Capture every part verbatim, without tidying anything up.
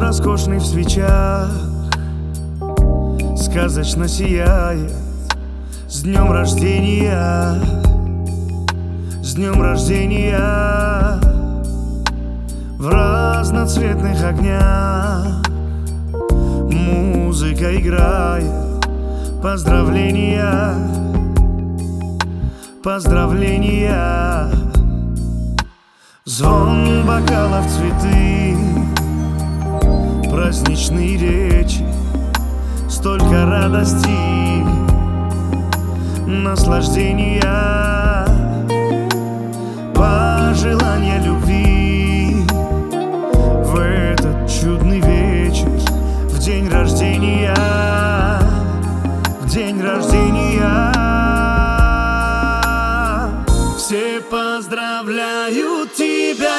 роскошный в свечах, сказочно сияет. С днем рождения, с днем рождения. В разноцветных огнях музыка играет. Поздравления, поздравления. Звон бокалов, цветы, праздничные речи, столько радости, наслаждения, пожелания любви в этот чудный вечер, в день рождения, в день рождения. Все поздравляют тебя.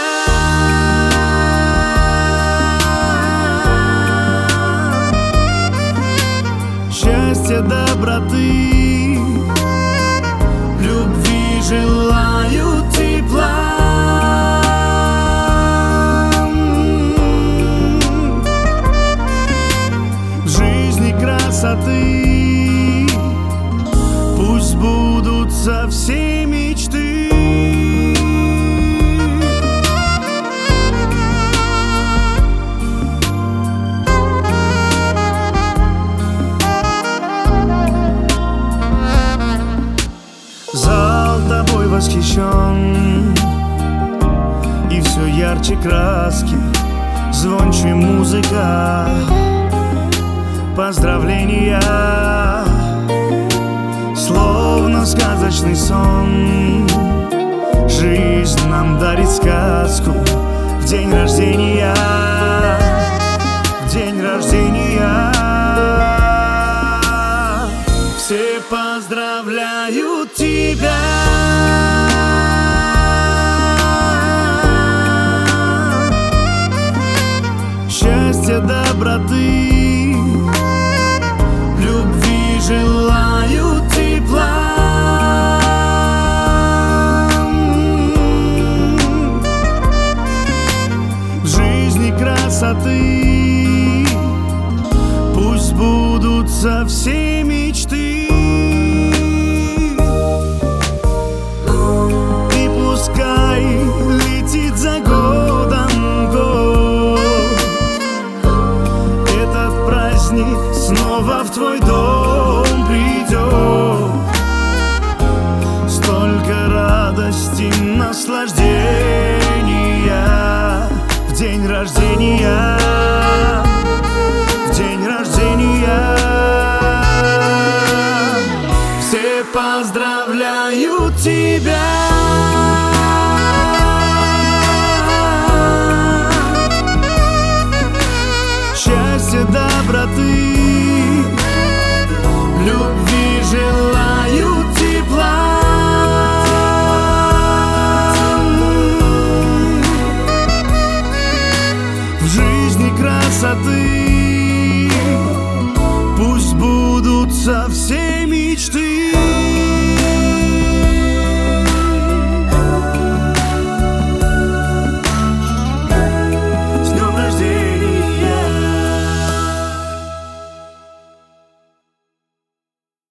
Счастья, доброты, любви желают, тепла. В жизни красоты, пусть сбудутся все мечты. Зал тобой восхищен, и все ярче краски, звонче музыка, поздравления, словно сказочный сон. Жизнь нам дарит сказку в день рождения, в день рождения. Все поздравляют тебя. Счастья, доброты, любви желают, тепла. В жизни красоты, пусть сбудутся все мечты. И пускай летит за годом год, этот праздник снова в твой дом придет. Столько радости, наслаждения в день рождения, в день рождения. Все поздравляют тебя. Счастья, доброты, любви желают, тепла. В жизни красоты, пусть сбудутся все мечты.